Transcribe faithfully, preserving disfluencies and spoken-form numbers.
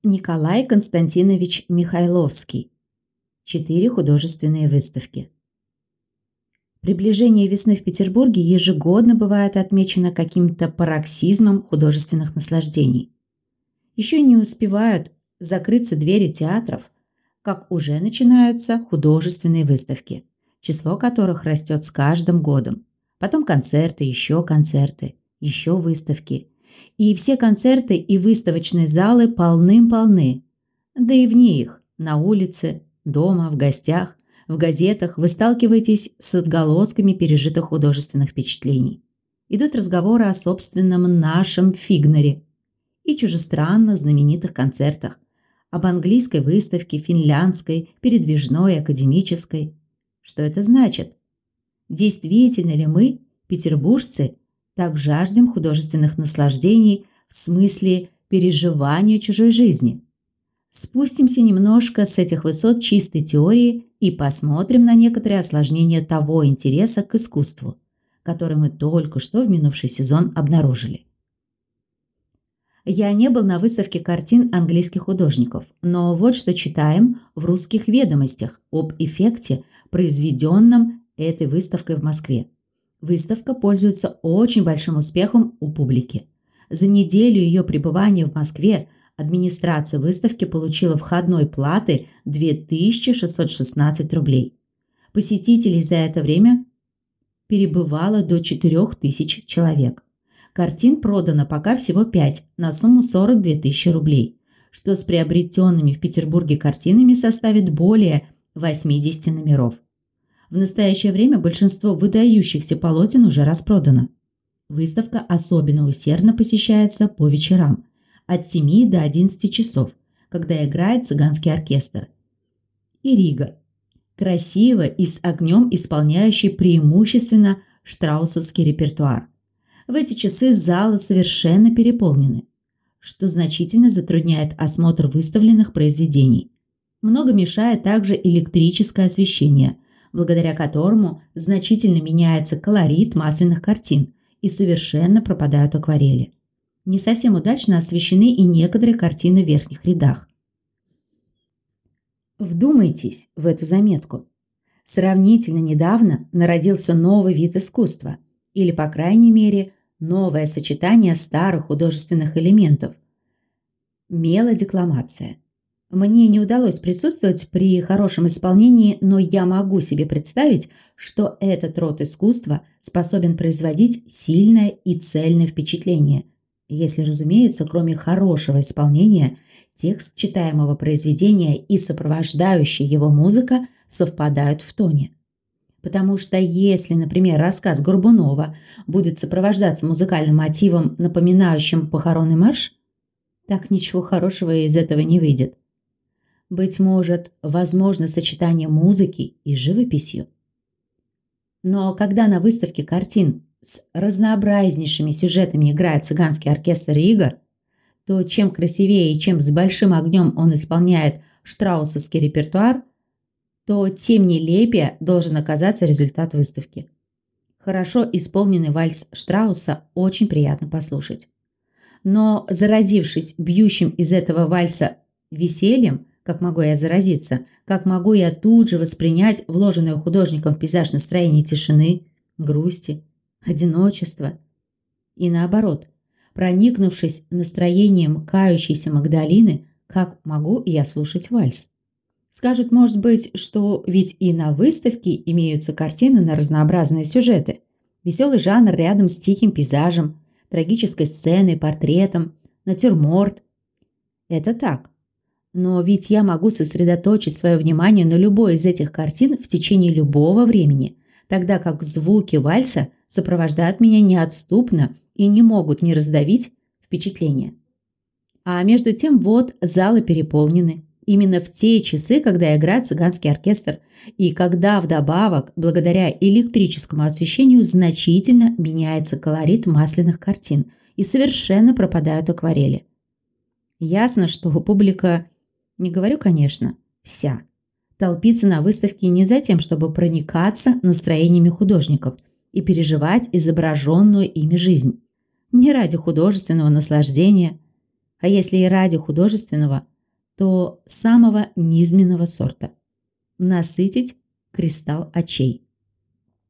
Николай Константинович Михайловский. Четыре художественные выставки. Приближение весны в Петербурге ежегодно бывает отмечено каким-то пароксизмом художественных наслаждений. Еще не успевают закрыться двери театров, как уже начинаются художественные выставки, число которых растет с каждым годом. Потом концерты, еще концерты, еще выставки. И все концерты и выставочные залы полным-полны. Да и вне их, на улице, дома, в гостях, в газетах вы сталкиваетесь с отголосками пережитых художественных впечатлений. Идут разговоры о собственном нашем Фигнере и чужестранных знаменитых концертах, об английской выставке, финляндской, передвижной, академической. Что это значит? Действительно ли мы, петербуржцы, так жаждем художественных наслаждений в смысле переживания чужой жизни? Спустимся немножко с этих высот чистой теории и посмотрим на некоторые осложнения того интереса к искусству, который мы только что в минувший сезон обнаружили. Я не был на выставке картин английских художников, но вот что читаем в «Русских ведомостях» об эффекте, произведенном этой выставкой в Москве. Выставка пользуется очень большим успехом у публики. За неделю ее пребывания в Москве администрация выставки получила входной платы две тысячи шестьсот шестнадцать рублей. Посетителей за это время перебывало до четырех тысяч человек. Картин продано пока всего пять на сумму сорок две тысячи рублей, что с приобретенными в Петербурге картинами составит более восьмидесяти номеров. В настоящее время большинство выдающихся полотен уже распродано. Выставка особенно усердно посещается по вечерам, от семи до одиннадцати часов, когда играет цыганский оркестр. И Рига. Красиво и с огнем исполняющий преимущественно штраусовский репертуар. В эти часы залы совершенно переполнены, что значительно затрудняет осмотр выставленных произведений. Много мешает также электрическое освещение, благодаря которому значительно меняется колорит масляных картин и совершенно пропадают акварели. Не совсем удачно освещены и некоторые картины в верхних рядах. Вдумайтесь в эту заметку. Сравнительно недавно народился новый вид искусства, или, по крайней мере, новое сочетание старых художественных элементов – мелодекламация. Мне не удалось присутствовать при хорошем исполнении, но я могу себе представить, что этот род искусства способен производить сильное и цельное впечатление, если, разумеется, кроме хорошего исполнения, текст читаемого произведения и сопровождающая его музыка совпадают в тоне. Потому что если, например, рассказ Горбунова будет сопровождаться музыкальным мотивом, напоминающим похоронный марш, так ничего хорошего из этого не выйдет. Быть может, возможно сочетание музыки и живописью. Но когда на выставке картин с разнообразнейшими сюжетами играет цыганский оркестр Рига, то чем красивее и чем с большим огнем он исполняет штраусовский репертуар, то тем нелепее должен оказаться результат выставки. Хорошо исполненный вальс Штрауса очень приятно послушать. Но заразившись бьющим из этого вальса весельем, как могу я заразиться, как могу я тут же воспринять вложенную художником в пейзаж настроение тишины, грусти, одиночества. И наоборот, проникнувшись настроением кающейся Магдалины, как могу я слушать вальс? Скажут, может быть, что ведь и на выставке имеются картины на разнообразные сюжеты. Веселый жанр рядом с тихим пейзажем, трагической сценой, портретом, натюрморт. Это так. Но ведь я могу сосредоточить свое внимание на любой из этих картин в течение любого времени, тогда как звуки вальса сопровождают меня неотступно и не могут не раздавить впечатление. А между тем вот залы переполнены. Именно в те часы, когда играет цыганский оркестр, и когда вдобавок, благодаря электрическому освещению, значительно меняется колорит масляных картин и совершенно пропадают акварели. Ясно, что публика, не говорю, конечно, вся, толпится на выставке не за тем, чтобы проникаться настроениями художников и переживать изображенную ими жизнь. Не ради художественного наслаждения, а если и ради художественного, то самого низменного сорта. Насытить кристалл очей.